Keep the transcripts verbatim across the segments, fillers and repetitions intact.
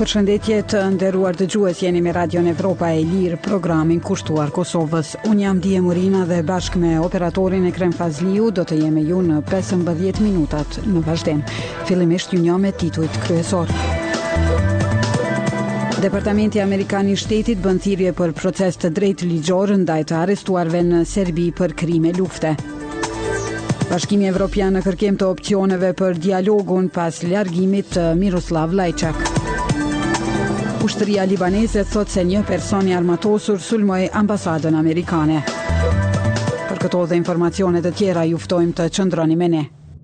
Përshëndetje të nderuar dëgjues, jeni me Radion Evropa e Lirë, programin kushtuar Kosovës. Unë jam Dije Murina dhe bashkë me operatorin Ekrem Fazliu do të jemi ju në pesëmbëdhjetë minutat në vazhdim. Fillimisht ju njoh me titujt kryesor. Departamenti Amerikan i Shtetit bën thirrje për proces të drejtë ligjor ndaj të arrestuarve në Serbi për krime lufte. Bashkimi Evropian në kërkim të opsioneve për dialogun pas largimit të Miroslav Lajçak. Ushtria libaneze thot se një person i armatosur sulmoi ambasadën amerikane. Për këto dhe informacione të tjera ju ftojmë të qëndroni me ne.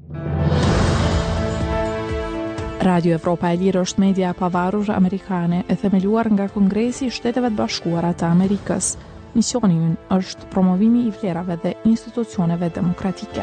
Radio Evropa e Lirë është media e pavarur amerikane e themeluar nga Kongresi i Shteteve të Bashkuara të Amerikës. Misioni i ynë është promovimi i vlerave dhe institucioneve demokratike.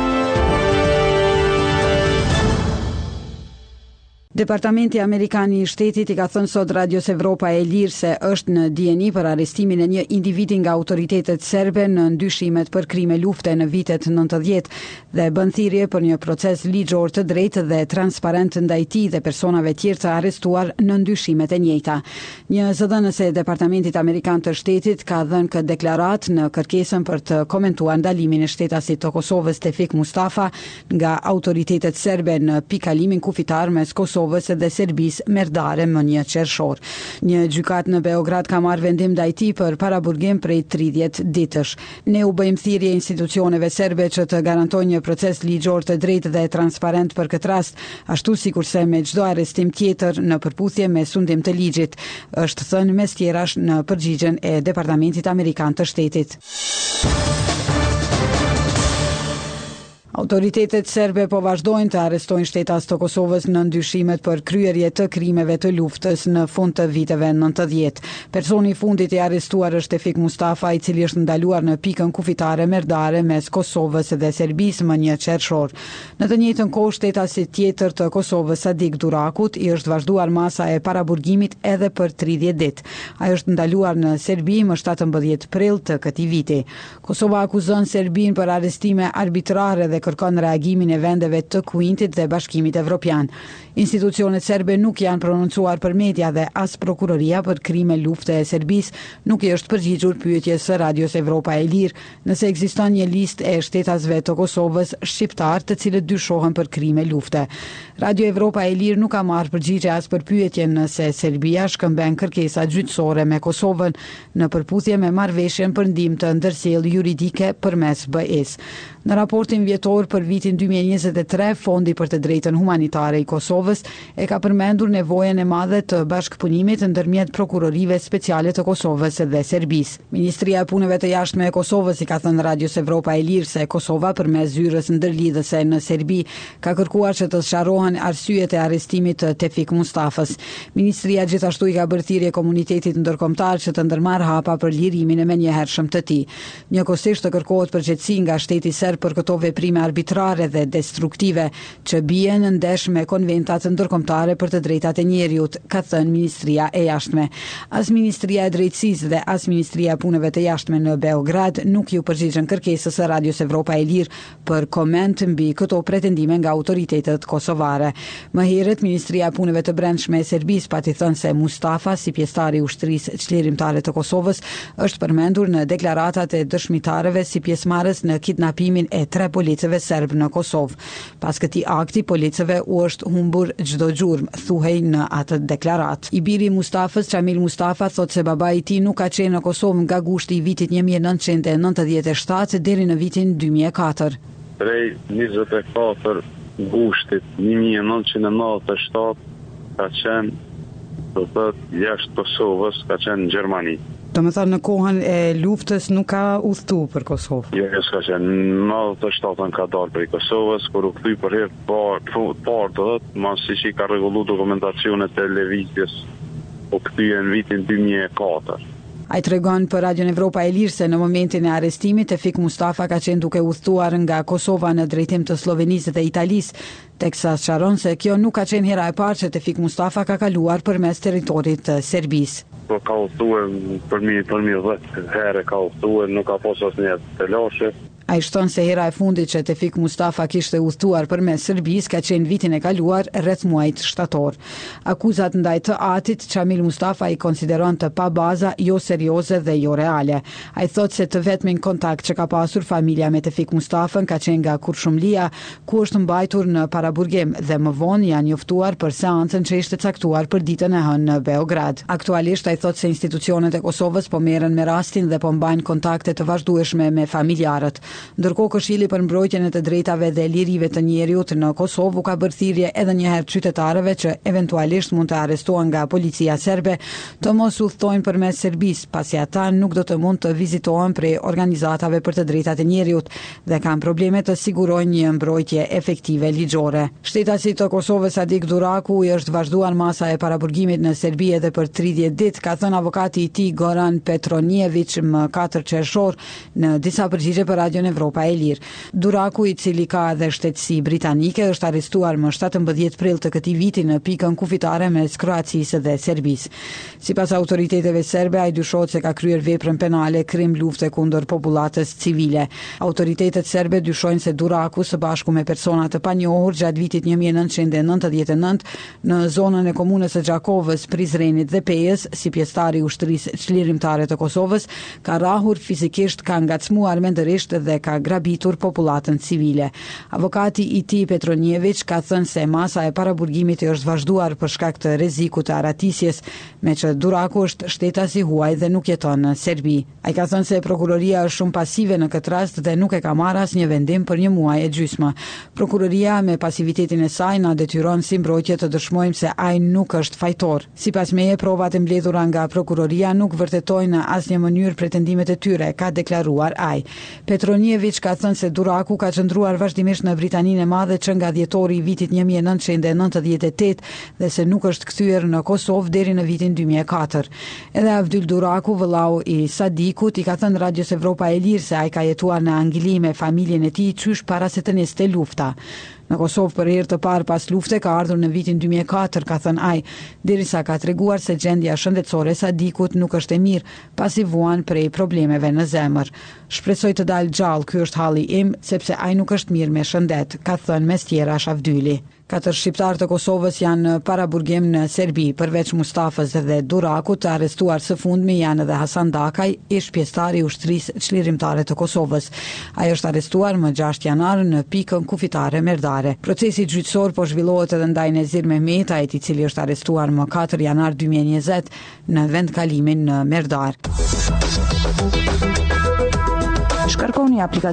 Departamenti Amerikan i Shtetit i ka thënë sot Radios Evropa e Lirë se është në dieni për arrestimin e një individi nga autoritetet serbe në ndyshimet për krime lufte në vitet nëntëdhjetë dhe bën thirrje për një proces ligjor të drejtë dhe transparent ndaj tij dhe personave tjerë të arrestuar në ndyshimet e njëjta. Një zëdhënës e Departamentit Amerikan të Shtetit ka dhënë këtë deklarat në kërkesën për të komentuar ndalimin e shtetasit të Kosovës Tefik Mustafa nga autoritetet serbe në pikalimin kufitar mes Kosovës dhe Serbisë merdare më një qershor. Një gjykat në Beograd ka marrë vendim ndaj tij për paraburgim prej tridhjetë ditësh. Ne u bëjmë thirrje institucioneve serbe që të garantojnë një proces ligjor të drejtë dhe transparent për këtë rast, ashtu sikurse me çdo arrestim tjetër në përputhje me sundim të ligjit, është thënë mes tjerash në përgjigjen e Departamentit Amerikan të Shtetit. Autoritetet serbe po vazhdojnë të arrestojnë shtetas të Kosovës në ndyshimet për kryerje të krimeve të luftës në fund të viteve nëntëdhjetë. Personi i fundit i arrestuar është Tefik Mustafa, i cili është ndaluar në pikën kufitare merdare mes Kosovës dhe Serbisë më një qershor. Në të njëjtën kohë, shtetasi tjetër të Kosovës, Sadik Durakut, i është vazhduar masa e paraburgimit edhe për tridhjetë ditë. Ai është ndaluar në Serbi më shtatëmbëdhjetë prill të këtij viti. Kosova akuzon Serbinë për arrestime arbitrare dhe kërkon reagimin e vendeve të Kuintit dhe Bashkimit Evropian. Institucionet serbe nuk janë prononcuar për media dhe as prokuroria për krime lufte e Serbisë nuk i është përgjigjur pyetjes së Radios Evropa e Lirë nëse ekziston një listë e shtetasve të Kosovës shqiptar të cilët dyshohen për krime lufte. Radio Evropa e Lirë nuk ka marrë përgjigje as për pyetjen nëse Serbia shkëmben kërkesa gjyqësore me Kosovën në përputhje me marrëveshjen për ndihmë të ndërsjellë juridike përmes B E-s. Në raportin vjetor për vitin dy mijë e njëzet e tre, Fondi për të drejtën humanitare i Kosovës e ka përmendur nevojën e madhe të bashkëpunimit ndërmjet prokurorive speciale të Kosovës dhe Serbisë. Ministria e Punëve të Jashtme e Kosovës i ka thënë Radios Evropa e Lirë se Kosova përmes zyrës ndërlidhëse në Serbi ka kërkuar që të sqarohen arsyet e arrestimit të Tefik Mustafës. Ministria gjithashtu i ka bërë thirrje komunitetit ndërkombëtar që të ndërmarrë hapa për lirimin e menjëhershëm të tij. Njëkohësisht të kërkohet përgjegjësi nga shteti serb për këto veprime arbitrare dhe destruktive që bien në ndesh me konventat ndërkombëtare për të drejtat e njerëzit, ka thënë Ministria e Jashtme. As Ministria e Drejtësisë dhe as Ministria e Punëve të Jashtme në Beograd nuk ju përgjigjen kërkesës së Radios Evropa e Lirë për koment mbi këto pretendime nga autoritetet kosovare. Më herët Ministria e Punëve të Brendshme e Serbisë pati thënë se Mustafa, si pjesëtar i ushtrisë çlirimtare të Kosovës, është përmendur në deklaratat e dëshmitarëve si pjesëmarrës në kidnapimin e tre policëve serb në Kosovë. Pas këtij akti, policëve u është humbur çdo gjurmë, thuhej në atë deklarat. I biri i Mustafës, Çamil Mustafa, thotë se babai i tij nuk ka qenë në Kosovë nga gushti i vitit një mijë e nëntëqind e nëntëdhjetë e shtatë deri në vitin dy mijë e katër. Prej njëzet e katër gushtit një mijë e nëntëqind e nëntëdhjetë e shtatë ka qenë, do thotë, jashtë Kosovës, ka qenë në Gjermani. Do më thënë në kohën e luftës nuk ka udhëtu për Kosovë. Jo, jo, s'ka qenë. Në nëntëdhjetë e shtatën ka dalë për i Kosovës, kur u kthy për herë parë, parë të dhëtë, mas si që i ka rregullu dokumentacionet e lëvizjes, u kthye në vitin dy mijë e katër. Ai tregon për Radion Evropa e Lirë se në momentin e arrestimit Tefik Mustafa ka qenë duke udhëtuar nga Kosova në drejtim të Slovenisë dhe Italisë, teksa sqaron se kjo nuk ka qenë hera e parë që Tefik Mustafa ka kaluar përmes territorit të Serbisë. Po ka udhëtuar për mi për mi dhjetë herë ka udhëtuar, nuk ka pasur asnjë të lashë. Ai shton se hera e fundit që Tefik Mustafa kishte udhëtuar përmes Serbisë ka qenë vitin e kaluar rreth muajit shtator. Akuzat ndaj të atit Çamil Mustafa i konsideron të pa baza, jo serioze dhe jo reale. Ai thotë se të vetmin kontakt që ka pasur familja me Tefik Mustafën ka qenë nga Kurshumlia, ku është mbajtur në paraburgim dhe më vonë janë njoftuar për seancën që ishte caktuar për ditën e hënë në Beograd. Aktualisht ai thotë se institucionet e Kosovës po merren me rastin dhe po mbajnë kontakte të vazhdueshme me familjarët. Ndërkohë Këshilli për mbrojtjen e të drejtave dhe lirive të njerëzit në Kosovë ka bërë thirrje edhe një herë qytetarëve që eventualisht mund të arrestohen nga policia serbe të mos udhtojnë përmes Serbisë, pasi ata nuk do të mund të vizitohen prej organizatave për të drejtat e njerëzit dhe kanë probleme të sigurojnë një mbrojtje efektive ligjore. Shtetasi të Kosovës Sadik Duraku i është vazhduar masa e paraburgimit në Serbi edhe për tridhjetë ditë, ka thënë avokati i tij Goran Petronievic më katër qershor në disa përgjigje për Radio Evropa e Lirë. Duraku, i cili ka edhe shtetësi britanike, është arrestuar më shtatëmbëdhjetë prill të këtij viti në pikën kufitare mes Kroacisë dhe Serbisë. Sipas autoriteteve serbe, ai dyshohet se ka kryer veprën penale krim lufte kundër popullatës civile. Autoritetet serbe dyshojnë se Duraku së bashku me persona të panjohur gjatë vitit një mijë e nëntëqind e nëntëdhjetë e nëntë në zonën e komunës së Gjakovës, Prizrenit dhe Pejës, si pjesëtar i ushtrisë çlirimtare të Kosovës, ka rrahur fizikisht, ka ngacmuar mendërisht dhe ka grabitur popullatën civile. Avokati i tij Petronievic ka thënë se masa e paraburgimit i është vazhduar për shkak të rrezikut të aratisjes, me që Duraku është shtetasi huaj dhe nuk jeton në Serbi. Ai ka thënë se prokuroria është shumë pasive në këtë rast dhe nuk e ka marrë asnjë vendim për një muaj e gjysmë. Prokuroria me pasivitetin e saj na detyron si mbrojtje të dëshmojmë se ai nuk është fajtor. Sipas meje, provat e mbledhura nga prokuroria nuk vërtetojnë në asnjë mënyrë pretendimet e tyre, ka deklaruar ai. Petronievic ka thënë se Duraku ka qëndruar vazhdimisht në Britaninë e Madhe që nga dhjetori i vitit një mijë e nëntëqind e nëntëdhjetë e tetë dhe se nuk është kthyer në Kosovë deri në vitin dy mijë e katër. Edhe Avdyl Duraku, vëllau i Sadikut, i ka thënë Radios Evropa e Lirë se ai ka jetuar në Angli me familjen e tij qysh para se të niste lufta. Në Kosovë për herë të parë pas lufte ka ardhur në vitin dy mijë e katër, ka thënë ai, derisa ka treguar se gjendja shëndetësore e Sadikut nuk është e mirë, pasi vuan prej problemeve në zemër. Shpresoj të dalë gjallë, ky është halli im, sepse ai nuk është mirë me shëndet, ka thënë mes tjerash Avdyli. Katër shqiptar të Kosovës janë në paraburgim në Serbi, përveç Mustafës dhe Durakut. Të arrestuar së fundmi janë edhe Hasan Dakaj, ish pjesëtar i ushtrisë çlirimtare të Kosovës. Ai është arrestuar më gjashtë janar në pikën kufitare Merdare. Procesi gjyqësor po zhvillohet edhe ndaj Nezir Mehmetajit, i cili është arrestuar më katër janar dy mijë e njëzet në vendkalimin në Merdar. Shkarkoni aplikacionin